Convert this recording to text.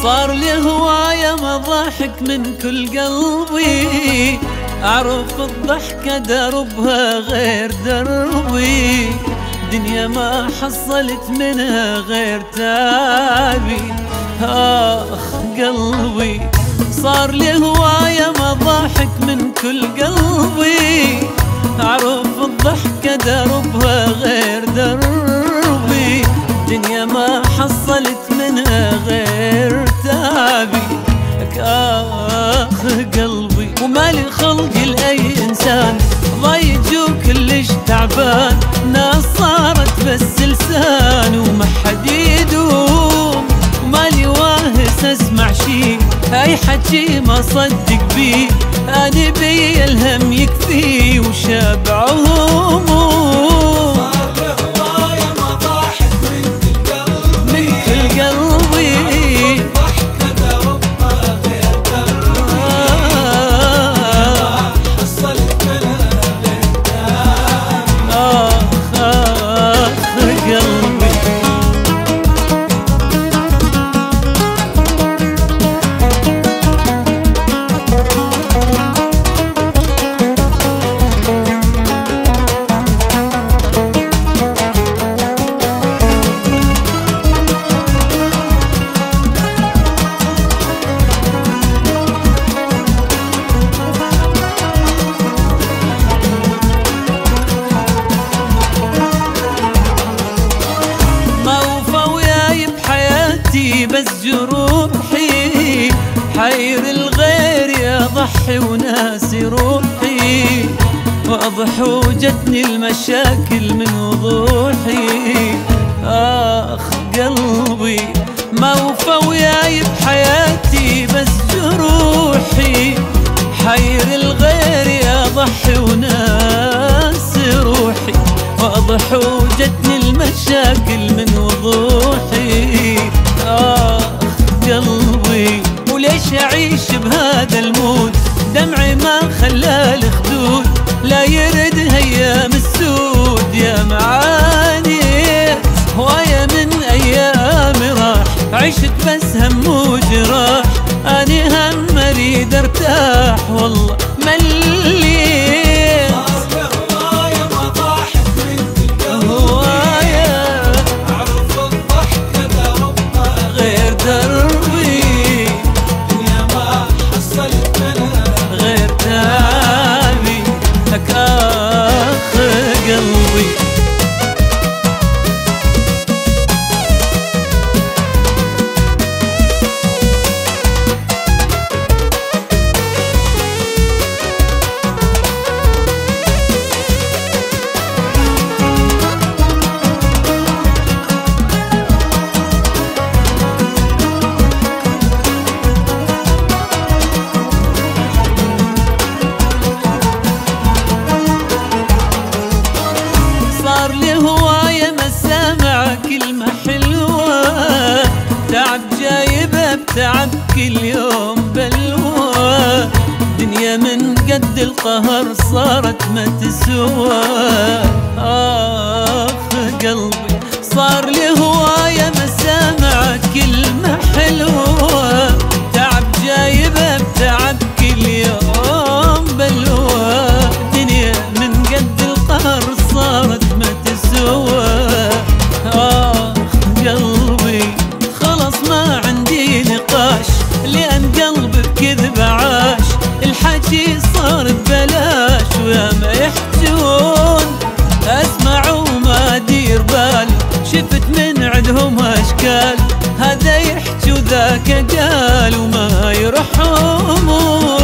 صار لي هواية مضاحك من كل قلبي، أعرف الضحكة دربها غير دربي، دنيا ما حصلت منها غير تعبي. آخ قلبي صار لي هواية مضاحك من كل قلبي، أعرف الضحكة دربها غير دربي، دنيا ما حصلت منها غير تعبي. آخ قلبي ومالي خلق لأي إنسان ضايج وكلش تعبان، ناس صارت بس لسان وما حد يدوم، ومالي واهس اسمع شي اي حكي ما صدق بيه، أنا بي الهم يكفي وشابع هموم. بس جروحي حير الغير يضحي وناسي روحي، واضح وجتني المشاكل من وضوحي. آخ قلبي ما وفى وياي بحياتي بس جروحي، حير الغير يضحي وناسي روحي، واضح وجتني المشاكل من وضوحي. آخ قلبي وليش أعيش بهذا المود، دمعي ما خلى الخدود لا يرد هيام السود. يا معاني هواية من أيام راح، عشت بس هم وجراح، أنا هم أريد أرتاح والله مليت. صار لي هواية ما سامع كلمة حلوة، تعب جايبه بتعب كل يوم بلوى، دنيا من قد القهر صارت ما تسوى. آخ قلبي صار لي هواية ما سامع كلمة حلوة، تعب جايبه بتعب كل يوم بلوى، دنيا من قد القهر صارت ما تسوى. آخ قلبي خلص ما عندي نقاش، لأن قلبي بكذب عاش، الحكي صار ببلاش ويا ما يحجون، أسمع وما أدير بال، شفت من عندهم أشكال، هذا يحكي وذاك قال وما يروحون.